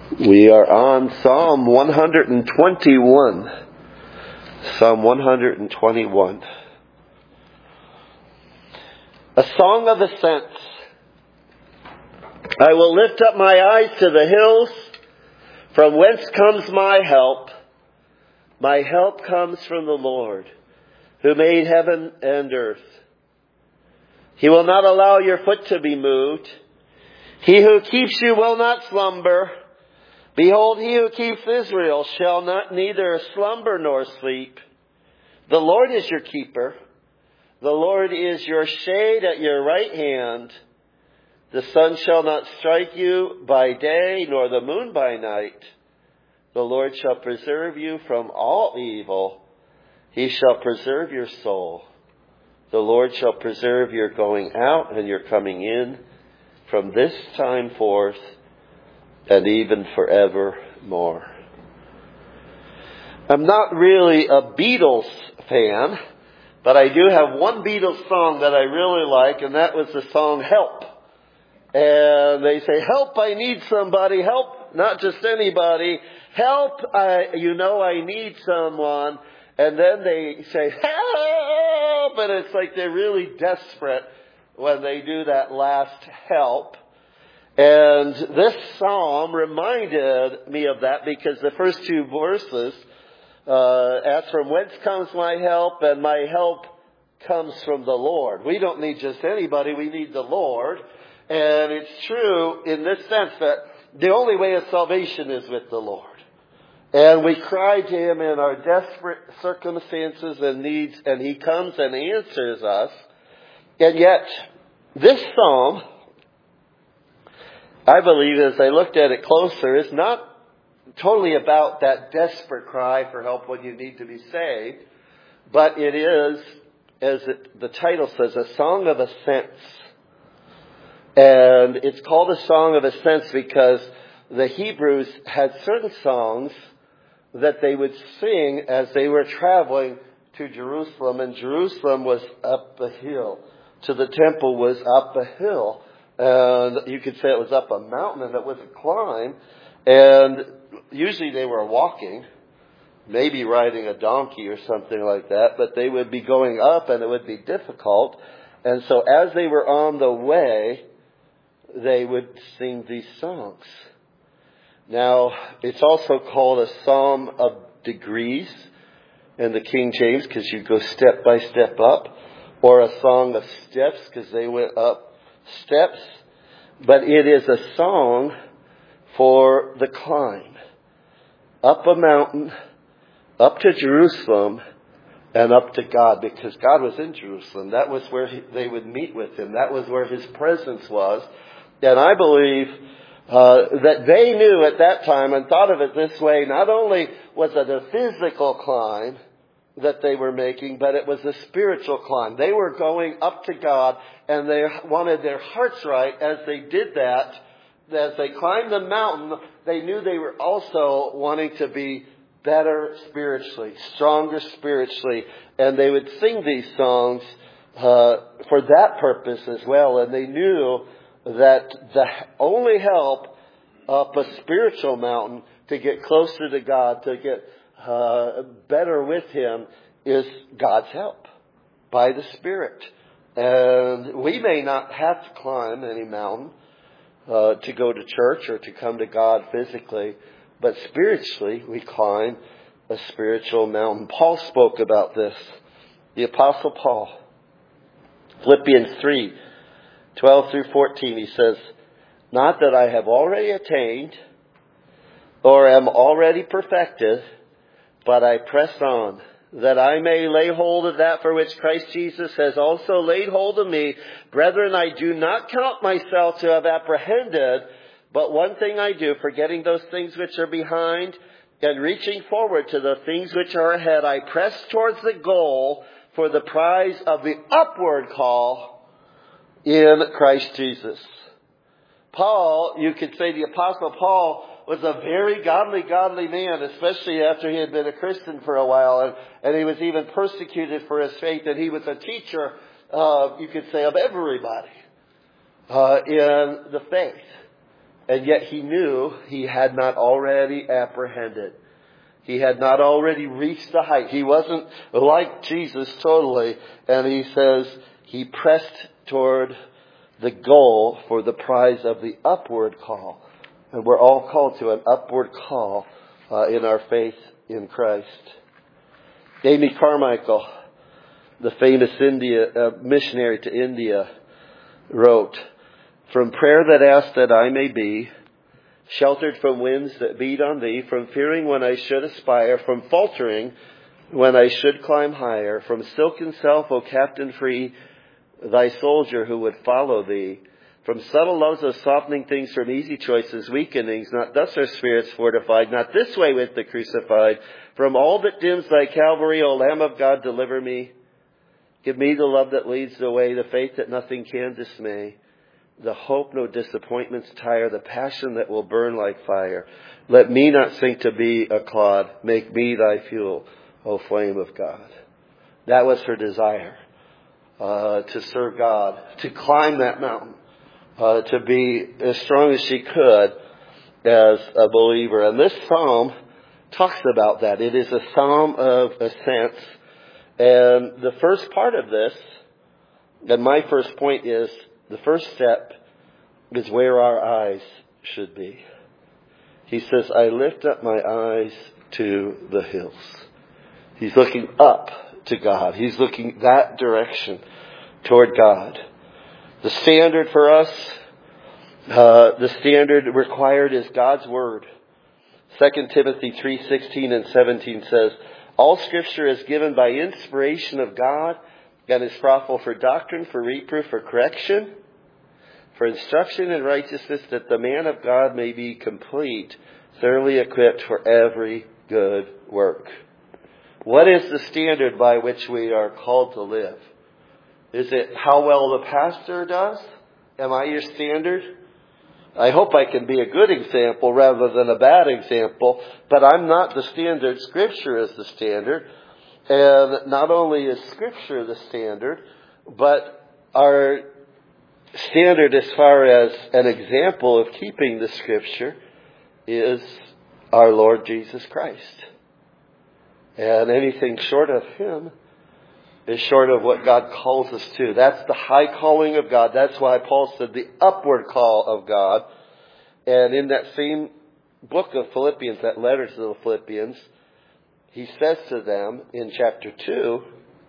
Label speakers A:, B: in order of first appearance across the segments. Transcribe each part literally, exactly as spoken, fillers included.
A: We are on Psalm one twenty-one. Psalm one twenty-one. A song of ascents. I will lift up my eyes to the hills, from whence comes my help. My help comes from the Lord, who made heaven and earth. He will not allow your foot to be moved. He who keeps you will not slumber. Behold, he who keeps Israel shall not neither slumber nor sleep. The Lord is your keeper. The Lord is your shade at your right hand. The sun shall not strike you by day, nor the moon by night. The Lord shall preserve you from all evil. He shall preserve your soul. The Lord shall preserve your going out and your coming in from this time forth and even forevermore. I'm not really a Beatles fan, but I do have one Beatles song that I really like, and that was the song Help. And they say, help, I need somebody. Help, not just anybody. Help, I, you know I need someone. And then they say, help! And it's like they're really desperate when they do that last help. And this psalm reminded me of that because the first two verses, uh, as from whence comes my help, and my help comes from the Lord. We don't need just anybody, we need the Lord. And it's true in this sense that the only way of salvation is with the Lord. And we cry to Him in our desperate circumstances and needs, and He comes and answers us. And yet, this psalm, I believe, as I looked at it closer, is not totally about that desperate cry for help when you need to be saved, but it is, as it, the title says, a song of ascents. And it's called a song of ascents because the Hebrews had certain songs that they would sing as they were traveling to Jerusalem. And Jerusalem was up a hill. To the temple was up a hill. And you could say it was up a mountain, and it was a climb. And usually they were walking, maybe riding a donkey or something like that. But they would be going up, and it would be difficult. And so as they were on the way, they would sing these songs. Now, it's also called a psalm of degrees in the King James because you go step by step up, or a song of steps because they went up steps. But it is a song for the climb. Up a mountain, up to Jerusalem, and up to God, because God was in Jerusalem. That was where he, they would meet with Him. That was where His presence was. And I believe uh, that they knew at that time and thought of it this way. Not only was it a physical climb that they were making, but it was a spiritual climb. They were going up to God, and they wanted their hearts right as they did that. As they climbed the mountain, they knew they were also wanting to be better spiritually, stronger spiritually. And they would sing these songs uh, for that purpose as well. And they knew that the only help up a spiritual mountain to get closer to God, to get uh, better with Him, is God's help by the Spirit. And we may not have to climb any mountain uh, to go to church or to come to God physically, but spiritually we climb a spiritual mountain. Paul spoke about this. The Apostle Paul, Philippians three, twelve through fourteen, he says, not that I have already attained or am already perfected, but I press on, that I may lay hold of that for which Christ Jesus has also laid hold of me. Brethren, I do not count myself to have apprehended, but one thing I do, forgetting those things which are behind and reaching forward to the things which are ahead, I press towards the goal for the prize of the upward call in Christ Jesus. Paul, you could say the Apostle Paul, was a very godly, godly man, especially after he had been a Christian for a while. And, and he was even persecuted for his faith. And he was a teacher, uh, you could say, of everybody uh, in the faith. And yet he knew he had not already apprehended. He had not already reached the height. He wasn't like Jesus totally. And he says he pressed toward the goal for the prize of the upward call. And we're all called to an upward call uh, in our faith in Christ. Amy Carmichael, the famous India uh, missionary to India, wrote, "From prayer that asks that I may be sheltered from winds that beat on thee, from fearing when I should aspire, from faltering when I should climb higher, from silken self, O captain free, thy soldier who would follow thee, from subtle loves of softening things, from easy choices, weakenings, not thus are spirits fortified, not this way with the crucified, from all that dims thy Calvary, O Lamb of God, deliver me. Give me the love that leads the way, the faith that nothing can dismay, the hope no disappointments tire, the passion that will burn like fire. Let me not sink to be a clod. Make me thy fuel, O flame of God." That was her desire, uh, to serve God, to climb that mountain, uh, to be as strong as she could as a believer. And this psalm talks about that. It is a psalm of ascent. And the first part of this, and my first point is, the first step is where our eyes should be. He says, I lift up my eyes to the hills. He's looking up to God. He's looking that direction toward God. The standard for us, uh, the standard required is God's Word. Second Timothy three sixteen and seventeen says, all Scripture is given by inspiration of God and is profitable for doctrine, for reproof, for correction, for instruction in righteousness, that the man of God may be complete, thoroughly equipped for every good work. What is the standard by which we are called to live? Is it how well the pastor does? Am I your standard? I hope I can be a good example rather than a bad example, but I'm not the standard. Scripture is the standard. And not only is Scripture the standard, but our standard as far as an example of keeping the Scripture is our Lord Jesus Christ. And anything short of Him is short of what God calls us to. That's the high calling of God. That's why Paul said the upward call of God. And in that same book of Philippians, that letter to the Philippians, he says to them in chapter two,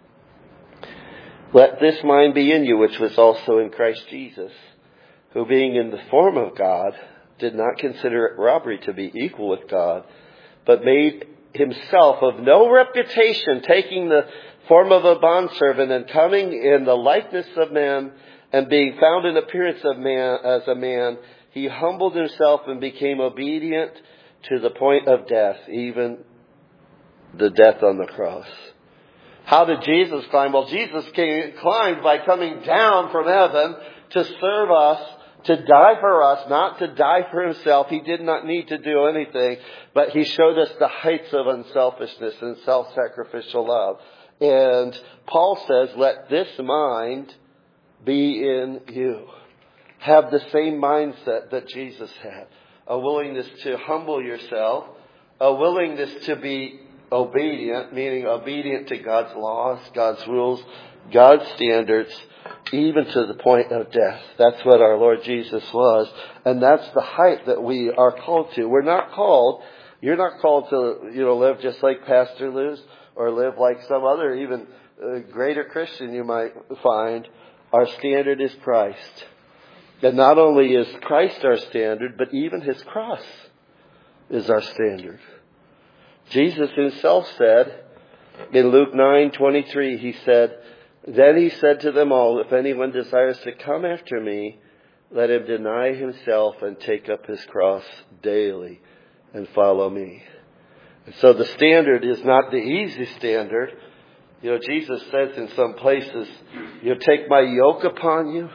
A: let this mind be in you, which was also in Christ Jesus, who being in the form of God, did not consider it robbery to be equal with God, but made himself of no reputation, taking the form of a bondservant and coming in the likeness of man, and being found in appearance of man as a man, he humbled himself and became obedient to the point of death, even the death on the cross. How did Jesus climb? Well, Jesus came, climbed by coming down from heaven to serve us, to die for us, not to die for himself. He did not need to do anything, but he showed us the heights of unselfishness and self-sacrificial love. And Paul says, let this mind be in you. Have the same mindset that Jesus had. A willingness to humble yourself. A willingness to be obedient, meaning obedient to God's laws, God's rules, God's standards, even to the point of death. That's what our Lord Jesus was. And that's the height that we are called to. We're not called, you're not called to, you know, live just like Pastor Luz or live like some other even uh, greater Christian you might find. Our standard is Christ. And not only is Christ our standard, but even his cross is our standard. Jesus himself said in Luke nine twenty-three, he said, then he said to them all, if anyone desires to come after me, let him deny himself and take up his cross daily and follow me. And so the standard is not the easy standard. You know, Jesus says in some places, you know, take my yoke upon you.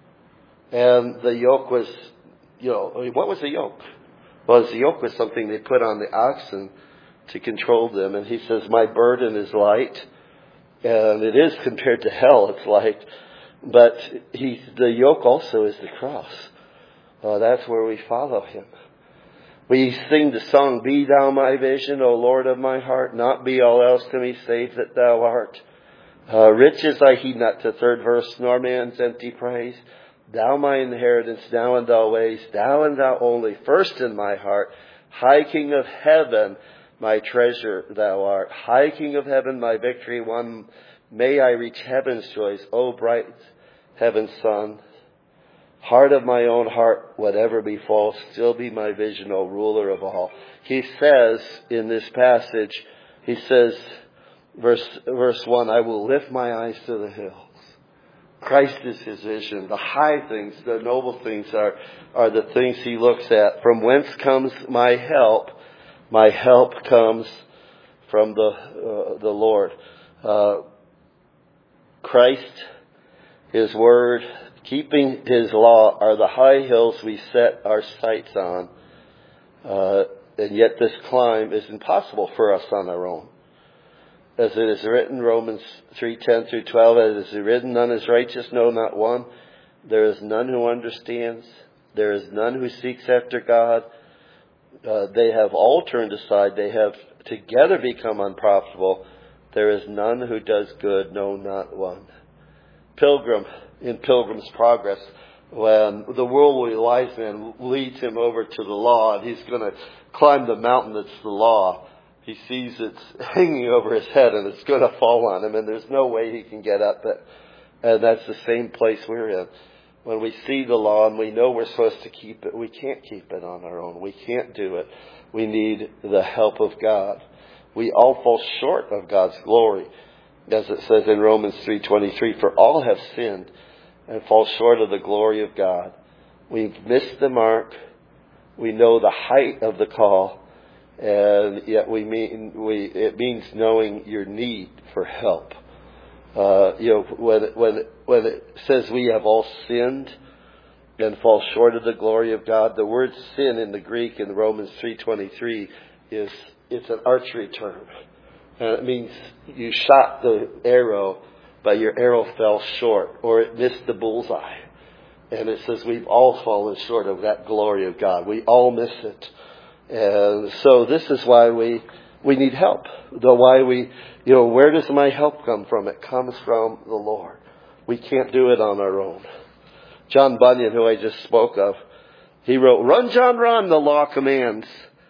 A: And the yoke was, you know, what was the yoke? Well, the yoke was something they put on the oxen to control them. And he says, my burden is light. And it is compared to hell, it's light. But he, the yoke also is the cross. Uh, that's where we follow Him. We sing the song, Be Thou my vision, O Lord of my heart, not be all else to me save that Thou art. Uh, riches I heed not, the third verse, nor man's empty praise. Thou my inheritance, Thou and Thou ways, Thou and Thou only, first in my heart. High King of heaven, my treasure Thou art. High King of heaven, my victory won. May I reach heaven's joys, O bright heaven's sun. Heart of my own heart, whatever befalls, still be my vision, O ruler of all. He says in this passage, he says, verse, verse one, I will lift my eyes to the hills. Christ is his vision. The high things, the noble things are, are the things he looks at. From whence comes my help? My help comes from the, uh, the Lord. Uh, Christ, his word, keeping his law are the high hills we set our sights on. Uh, and yet this climb is impossible for us on our own. As it is written, Romans three ten through twelve, as it is written, none is righteous, no, not one. There is none who understands. There is none who seeks after God. Uh, they have all turned aside. They have together become unprofitable. There is none who does good, no, not one. Pilgrim, in Pilgrim's Progress, when the worldly wise man leads him over to the law, and he's going to climb the mountain that's the law. He sees it's hanging over his head and it's going to fall on him, and there's no way he can get up it. And that's the same place we're in. When we see the law and we know we're supposed to keep it, we can't keep it on our own. We can't do it. We need the help of God. We all fall short of God's glory. As it says in Romans three twenty-three, for all have sinned and fall short of the glory of God. We've missed the mark. We know the height of the call, and yet we mean we it means knowing your need for help. Uh, you know, when when when it says we have all sinned and fall short of the glory of God, the word sin in the Greek in Romans three twenty-three is it's an archery term. And it means you shot the arrow, but your arrow fell short, or it missed the bullseye. And it says we've all fallen short of that glory of God. We all miss it. And so this is why we we need help. The why we, you know, where does my help come from? It comes from the Lord. We can't do it on our own. John Bunyan, who I just spoke of, he wrote, "Run, John, run, the law commands,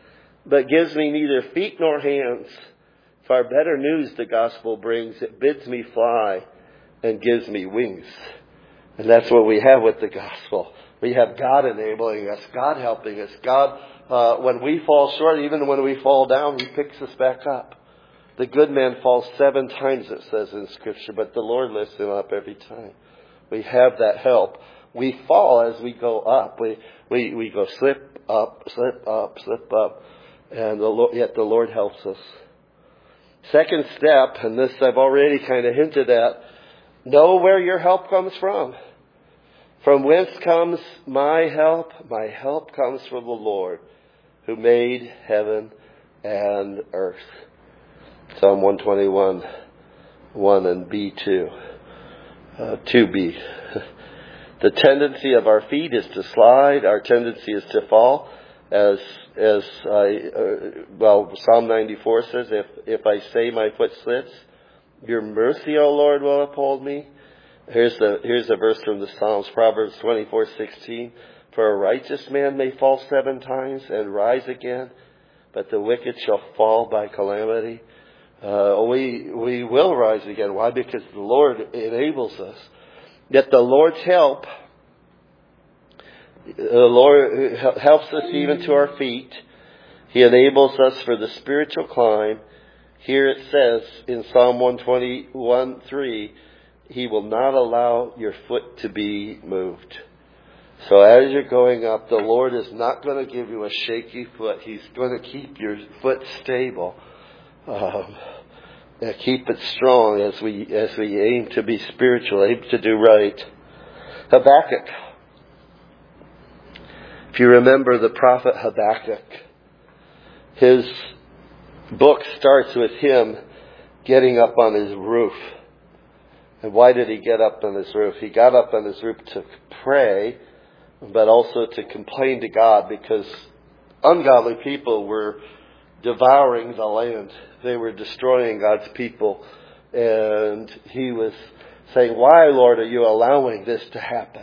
A: but gives me neither feet nor hands. Far better news the gospel brings. It bids me fly and gives me wings." And that's what we have with the gospel. We have God enabling us, God helping us. God, uh, when we fall short, even when we fall down, He picks us back up. The good man falls seven times, it says in Scripture, but the Lord lifts him up every time. We have that help. We fall as we go up. We we, we go slip up, slip up, slip up. And the Lord, yet the Lord helps us. Second step, and this I've already kind of hinted at, know where your help comes from. From whence comes my help? My help comes from the Lord who made heaven and earth. Psalm one twenty-one, one and B two. Uh, two B. The tendency of our feet is to slide. Our tendency is to fall. As as I uh, well, Psalm ninety-four says, if if I say my foot slips, your mercy, O Lord, will uphold me. Here's the here's a verse from the Psalms, Proverbs twenty-four sixteen. For a righteous man may fall seven times and rise again, but the wicked shall fall by calamity. Uh, we we will rise again. Why? Because the Lord enables us. Yet the Lord's help. The Lord helps us even to our feet. He enables us for the spiritual climb. Here it says in Psalm one twenty-one three, He will not allow your foot to be moved. So as you're going up, the Lord is not going to give you a shaky foot. He's going to keep your foot stable. Um, and keep it strong as we as we aim to be spiritual, aim to do right. Habakkuk. If you remember the prophet Habakkuk, his book starts with him getting up on his roof. And why did he get up on his roof? He got up on his roof to pray but also to complain to God, because ungodly people were devouring the land. They were destroying God's people. And he was saying, why, Lord, are you allowing this to happen?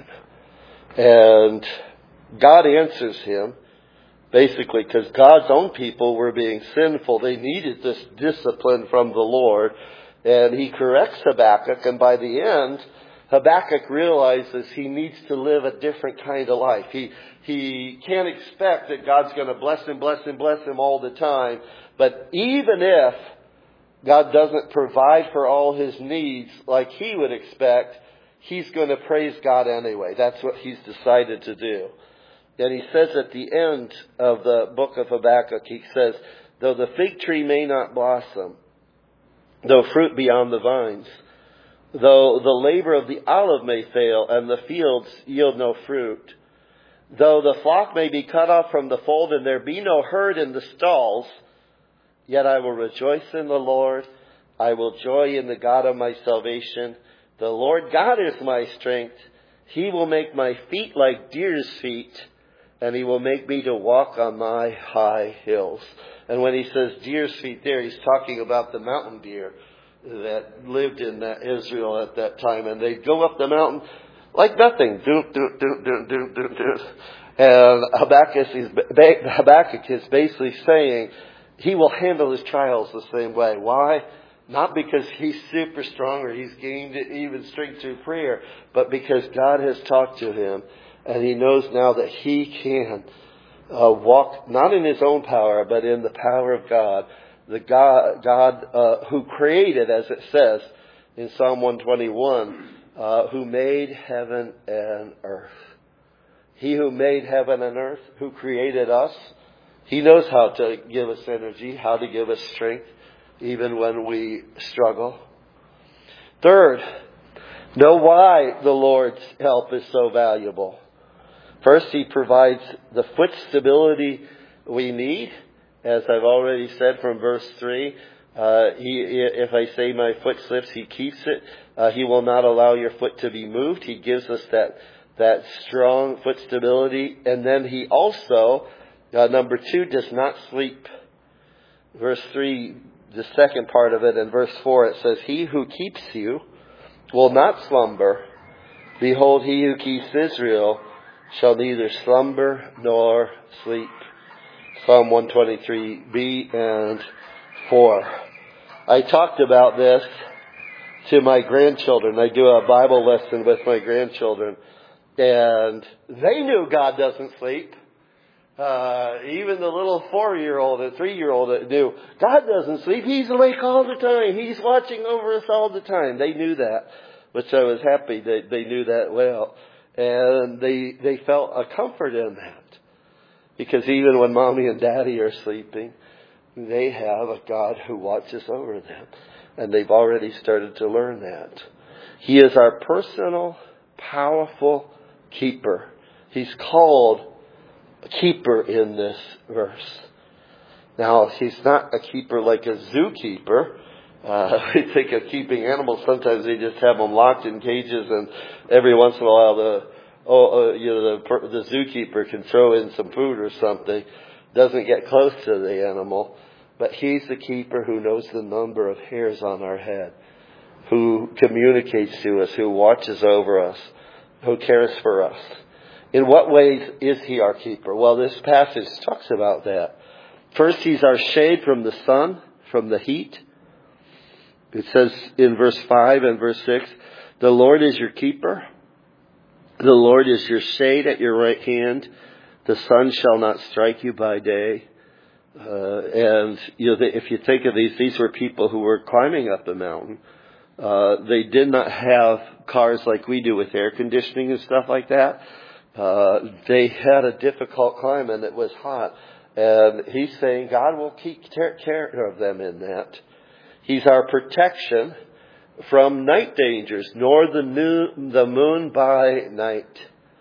A: And God answers him, basically, because God's own people were being sinful. They needed this discipline from the Lord. And he corrects Habakkuk, and by the end, Habakkuk realizes he needs to live a different kind of life. He he can't expect that God's going to bless him, bless him, bless him all the time. But even if God doesn't provide for all his needs like he would expect, he's going to praise God anyway. That's what he's decided to do. And he says at the end of the book of Habakkuk, he says, though the fig tree may not blossom, though fruit be on the vines, though the labor of the olive may fail and the fields yield no fruit, though the flock may be cut off from the fold and there be no herd in the stalls, yet I will rejoice in the Lord. I will joy in the God of my salvation. The Lord God is my strength. He will make my feet like deer's feet, and he will make me to walk on my high hills. And when he says deer's feet there, he's talking about the mountain deer that lived in Israel at that time. And they'd go up the mountain like nothing. Do, do, do, do, do, do, do. And Habakkuk is, Habakkuk is basically saying he will handle his trials the same way. Why? Not because he's super strong or he's gained even strength through prayer, but because God has talked to him. And he knows now that he can uh, walk not in his own power, but in the power of God. The God, God uh, who created, as it says in Psalm one twenty-one, uh, who made heaven and earth. He who made heaven and earth, who created us, he knows how to give us energy, how to give us strength, even when we struggle. Third, know why the Lord's help is so valuable. First, he provides the foot stability we need. As I've already said from verse three, uh, he, if I say my foot slips, he keeps it. Uh, he will not allow your foot to be moved. He gives us that, that strong foot stability. And then he also, uh, number two, does not sleep. Verse three, the second part of it, in verse four, it says, he who keeps you will not slumber. Behold, he who keeps Israel shall neither slumber nor sleep. Psalm one twenty-three b and four. I talked about this to my grandchildren. I do a Bible lesson with my grandchildren, and they knew God doesn't sleep. Uh, even the little four-year-old and three-year-old knew God doesn't sleep. He's awake all the time. He's watching over us all the time. They knew that, which I was happy that they knew that well. And they, they felt a comfort in that. Because even when mommy and daddy are sleeping, they have a God who watches over them. And they've already started to learn that. He is our personal, powerful keeper. He's called a keeper in this verse. Now, he's not a keeper like a zookeeper. Uh, we think of keeping animals. Sometimes they just have them locked in cages, and every once in a while the oh, uh, you know the, the zookeeper can throw in some food or something. Doesn't get close to the animal, but he's the keeper who knows the number of hairs on our head, who communicates to us, who watches over us, who cares for us. In what ways is he our keeper? Well, this passage talks about that. First, he's our shade from the sun, from the heat. It says in verse five and verse six, the Lord is your keeper. The Lord is your shade at your right hand. The sun shall not strike you by day. Uh, and you know, if you think of these, these were people who were climbing up the mountain. Uh, they did not have cars like we do with air conditioning and stuff like that. Uh, they had a difficult climb and it was hot. And he's saying God will keep care of them in that. He's our protection from night dangers, nor the, noon, the moon by night.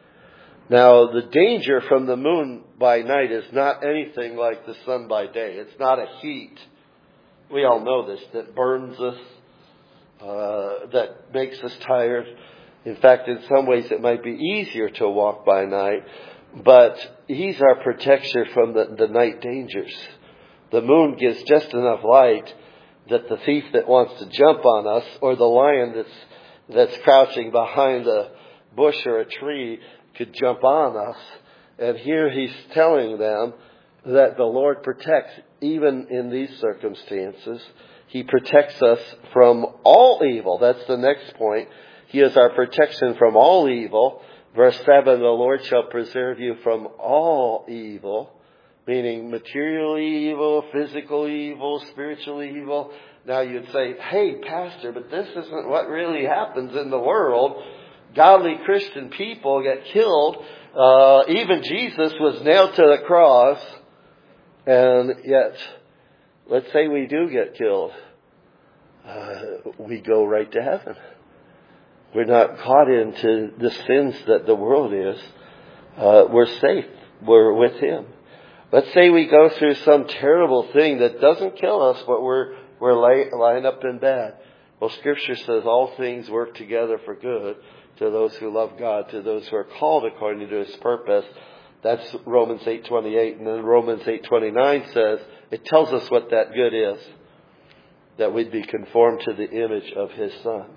A: Now, the danger from the moon by night is not anything like the sun by day. It's not a heat. We all know this, that burns us, uh, that makes us tired. In fact, in some ways it might be easier to walk by night, but He's our protection from the, the night dangers. The moon gives just enough light that the thief that wants to jump on us, or the lion that's that's crouching behind a bush or a tree, could jump on us. And here He's telling them that the Lord protects even in these circumstances. He protects us from all evil. That's the next point. He is our protection from all evil. Verse seven, the Lord shall preserve you from all evil, meaning material evil, physical evil, spiritual evil. Now you'd say, hey, Pastor, but this isn't what really happens in the world. Godly Christian people get killed. Uh, even Jesus was nailed to the cross. And yet, let's say we do get killed. Uh, we go right to heaven. We're not caught into the sins that the world is. Uh, we're safe. We're with Him. Let's say we go through some terrible thing that doesn't kill us, but we're we're lay, lying up in bed. Well, Scripture says all things work together for good to those who love God, to those who are called according to His purpose. That's Romans eight twenty-eight. And then Romans eight twenty-nine says, it tells us what that good is. That we'd be conformed to the image of His Son.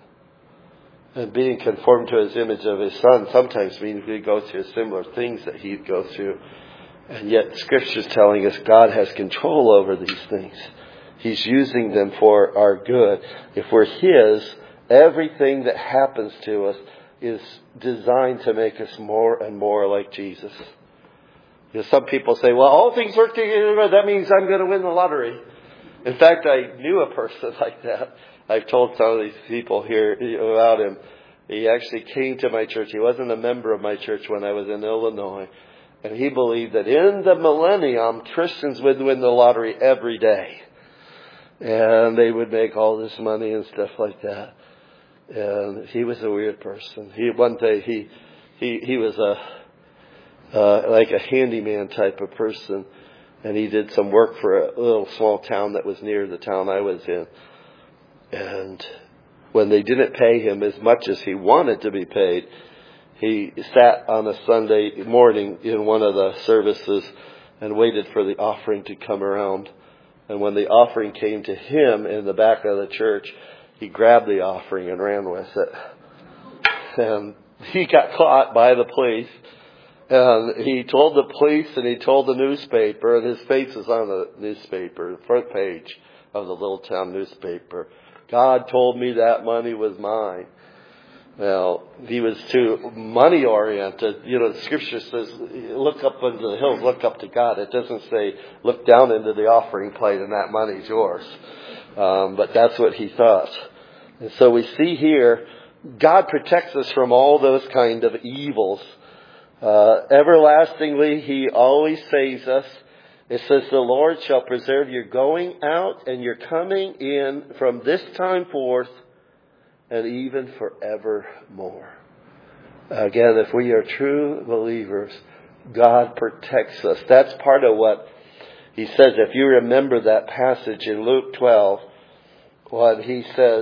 A: And being conformed to His image of His Son sometimes means we go through similar things that He'd go through. And yet Scripture's telling us God has control over these things. He's using them for our good. If we're His, everything that happens to us is designed to make us more and more like Jesus. You know, some people say, well, all things work together, that means I'm going to win the lottery. In fact, I knew a person like that. I've told some of these people here about him. He actually came to my church. He wasn't a member of my church when I was in Illinois. And he believed that in the millennium, Christians would win the lottery every day. And they would make all this money and stuff like that. And he was a weird person. He one day he he he was a uh, like a handyman type of person, and he did some work for a little small town that was near the town I was in. And when they didn't pay him as much as he wanted to be paid, he sat on a Sunday morning in one of the services and waited for the offering to come around. And when the offering came to him in the back of the church, he grabbed the offering and ran with it. And he got caught by the police. And he told the police and he told the newspaper, and his face is on the newspaper, the front page of the little town newspaper. God told me that money was mine. Well, he was too money oriented. You know, the Scripture says, look up into the hills, look up to God. It doesn't say, look down into the offering plate and that money's yours. Um, but that's what he thought. And so we see here, God protects us from all those kind of evils. Uh, everlastingly, He always saves us. It says, the Lord shall preserve your going out and your coming in from this time forth and even forevermore. Again, if we are true believers, God protects us. That's part of what He says. If you remember that passage in Luke twelve, when He says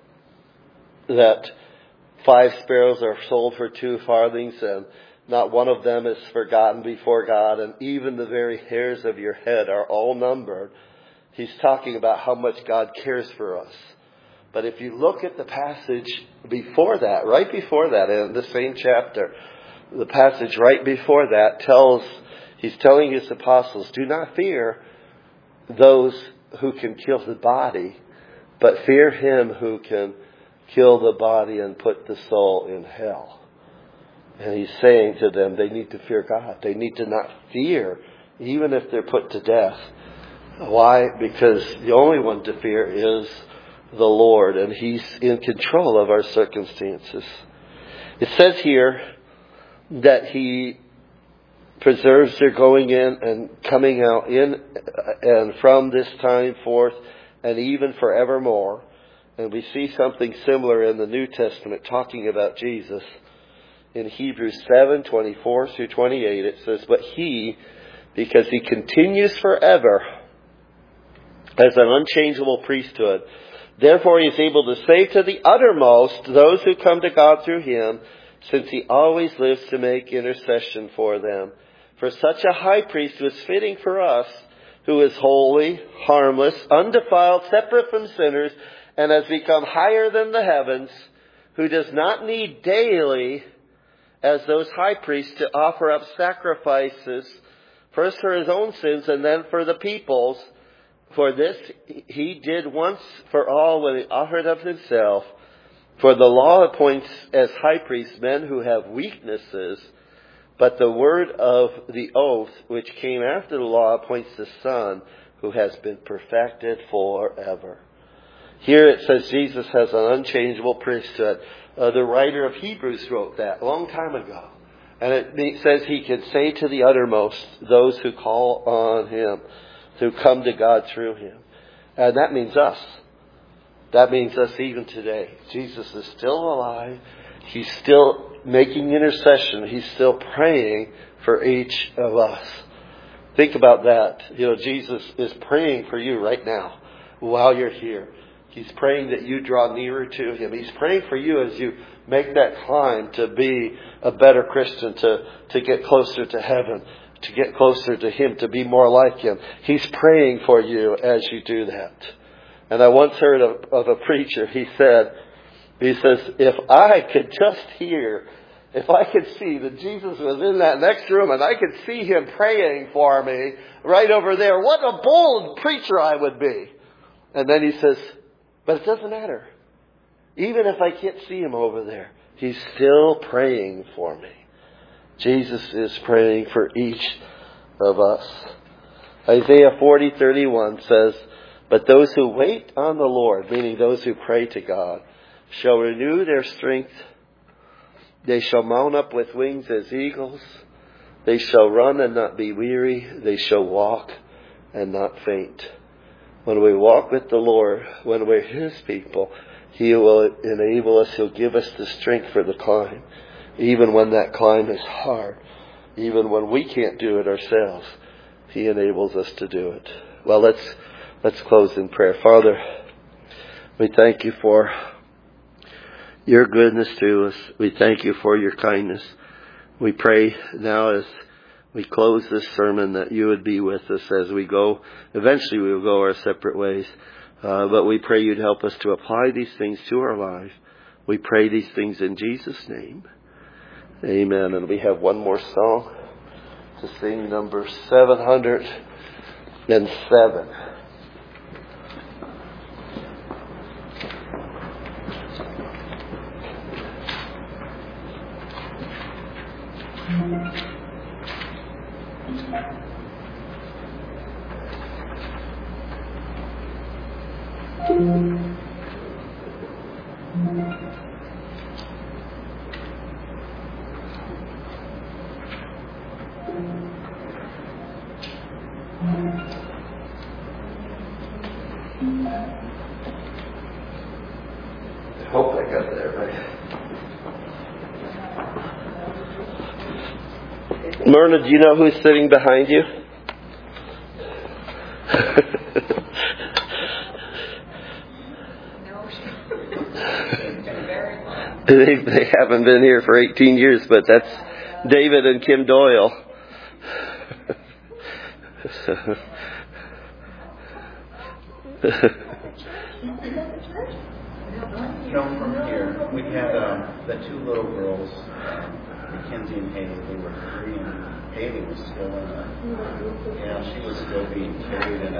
A: that five sparrows are sold for two farthings and not one of them is forgotten before God, and even the very hairs of your head are all numbered. He's talking about how much God cares for us. But if you look at the passage before that, right before that, in the same chapter, the passage right before that tells, He's telling His apostles, do not fear those who can kill the body, but fear Him who can kill the body and put the soul in hell. And He's saying to them, they need to fear God. They need to not fear, even if they're put to death. Why? Because the only one to fear is the Lord, and He's in control of our circumstances. It says here that He preserves their going in and coming out in and from this time forth and even forevermore. And we see something similar in the New Testament talking about Jesus. In Hebrews seven, twenty-four through twenty-eight, it says, but He, because He continues forever as an unchangeable priesthood, Therefore he is able to save to the uttermost those who come to God through him, since he always lives to make intercession for them. For such a high priest was fitting for us, who is holy, harmless, undefiled, separate from sinners, and has become higher than the heavens, who does not need daily, as those high priests, to offer up sacrifices, first for his own sins and then for the people's. For this he did once for all when he offered up himself. For the law appoints as high priests men who have weaknesses, but the word of the oath, which came after the law, appoints the Son, who has been perfected forever. Here it says Jesus has an unchangeable priesthood. Uh, the writer of Hebrews wrote that a long time ago. And it says he can say to the uttermost those who call on him, who come to God through him. And that means us. That means us even today. Jesus is still alive. He's still making intercession. He's still praying for each of us. Think about that. You know, Jesus is praying for you right now while you're here. He's praying that you draw nearer to him. He's praying for you as you make that climb to be a better Christian, to, to get closer to heaven, to get closer to him, to be more like him. He's praying for you as you do that. And I once heard of, of a preacher, he said, he says, if I could just hear, if I could see that Jesus was in that next room and I could see him praying for me right over there, what a bold preacher I would be. And then he says, but it doesn't matter. Even if I can't see him over there, he's still praying for me. Jesus is praying for each of us. Isaiah forty thirty-one says, but those who wait on the Lord, meaning those who pray to God, shall renew their strength. They shall mount up with wings as eagles. They shall run and not be weary. They shall walk and not faint. When we walk with the Lord, when we're his people, he will enable us. He'll give us the strength for the climb. Even when that climb is hard. Even when we can't do it ourselves. He enables us to do it. Well, let's let's close in prayer. Father, we thank you for your goodness to us. We thank you for your kindness. We pray now as we close this sermon that you would be with us as we go. Eventually we will go our separate ways. Uh, but we pray you'd help us to apply these things to our life. We pray these things in Jesus' name. Amen. And we have one more song to sing, number seven hundred seven. I hope I got that right. Myrna, do you know who's sitting behind you? they, they haven't been here for eighteen years, but that's David and Kim Doyle.
B: You know, from here, we had um, the two little girls, um, Mackenzie and Haley. They were three, and Haley was still in a, yeah, she was still being carried in a